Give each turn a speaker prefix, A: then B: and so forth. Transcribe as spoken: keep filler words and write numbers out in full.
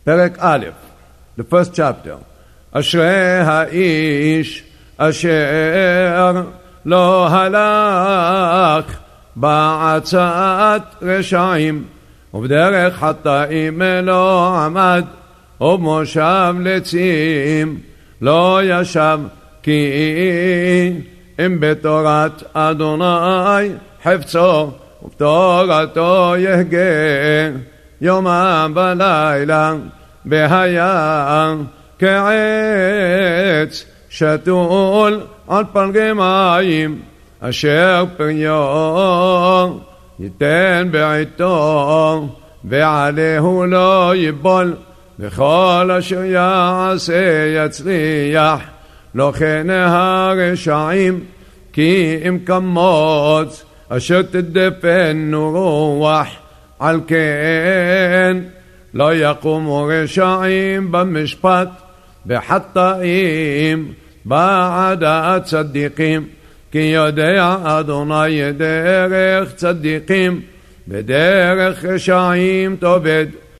A: פרק א', the first chapter. אשרי האיש אשר לא הלך בעצת רשעים, ובדרך חטאים לא עמד, ובמושב לצים לא ישב, כי אם בתורת אדוני חפצו, ובתורתו יהגה יומם ולילה, והיה כעץ שתול על פלגי מים, אשר פריו ייתן בעתו, ועליהו לא ייבול, וכל אשר יעשה יצליח. לא כן הרשעים, כי אם כמוץ אשר תדפנו רוח, על כן לא יקומו רשעים במשפט, וחטאים בעד הצדיקים. כי יודע אדוני דרך צדיקים, ודרך רשעים תאבד.